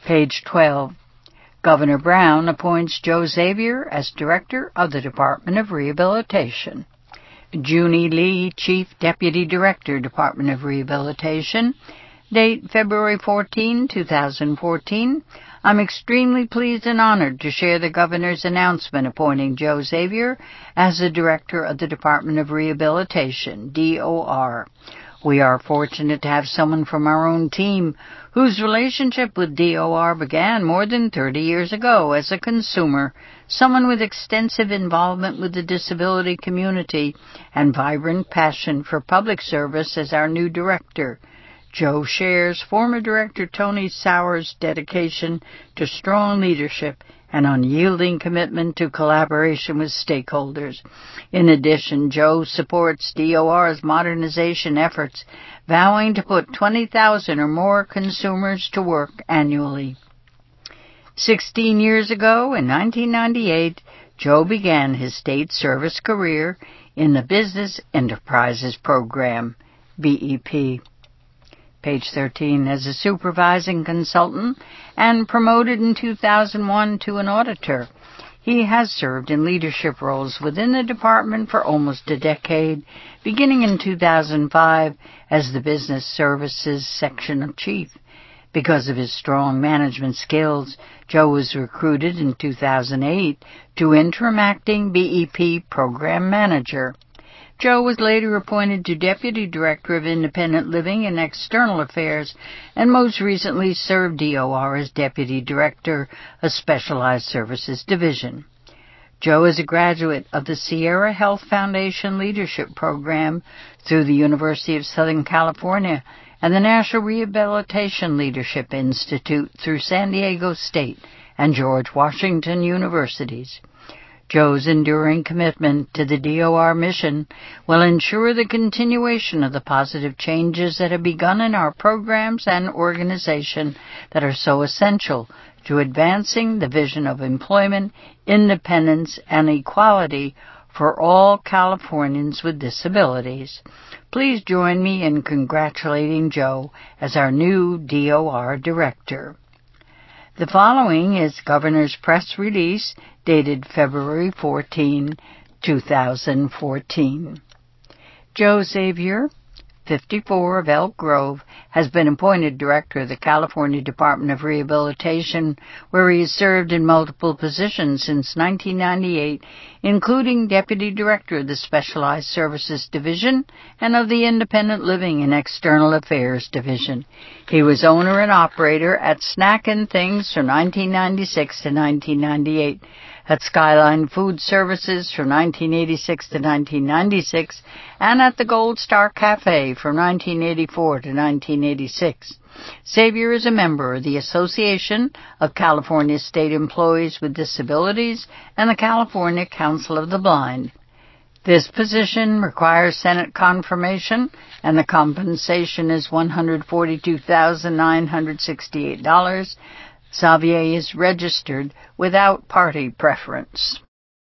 Page 12. Governor Brown appoints Joe Xavier as Director of the Department of Rehabilitation. Junie Lee, Chief Deputy Director, Department of Rehabilitation. Date February 14, 2014. I'm extremely pleased and honored to share the Governor's announcement appointing Joe Xavier as the Director of the Department of Rehabilitation, DOR. We are fortunate to have someone from our own team whose relationship with DOR began more than 30 years ago as a consumer, someone with extensive involvement with the disability community and vibrant passion for public service as our new director. Joe shares former Director Tony Sauer's dedication to strong leadership and unyielding commitment to collaboration with stakeholders. In addition, Joe supports DOR's modernization efforts, vowing to put 20,000 or more consumers to work annually. 16 years ago, in 1998, Joe began his state service career in the Business Enterprises Program, BEP. Page 13, as a supervising consultant and promoted in 2001 to an auditor. He has served in leadership roles within the department for almost a decade, beginning in 2005 as the Business Services Section Chief. Because of his strong management skills, Joe was recruited in 2008 to interim acting BEP Program Manager. Joe was later appointed to Deputy Director of Independent Living and External Affairs and most recently served DOR as Deputy Director of Specialized Services Division. Joe is a graduate of the Sierra Health Foundation Leadership Program through the University of Southern California and the National Rehabilitation Leadership Institute through San Diego State and George Washington Universities. Joe's enduring commitment to the DOR mission will ensure the continuation of the positive changes that have begun in our programs and organization that are so essential to advancing the vision of employment, independence, and equality for all Californians with disabilities. Please join me in congratulating Joe as our new DOR Director. The following is Governor's press release dated February 14, 2014. Joe Xavier, 54 of Elk Grove, has been appointed Director of the California Department of Rehabilitation, where he has served in multiple positions since 1998, including Deputy Director of the Specialized Services Division and of the Independent Living and External Affairs Division. He was owner and operator at Snack and Things from 1996 to 1998, at Skyline Food Services from 1986 to 1996, and at the Gold Star Cafe from 1984 to 1986. Xavier is a member of the Association of California State Employees with Disabilities and the California Council of the Blind. This position requires Senate confirmation, and the compensation is $142,968. Xavier is registered without party preference.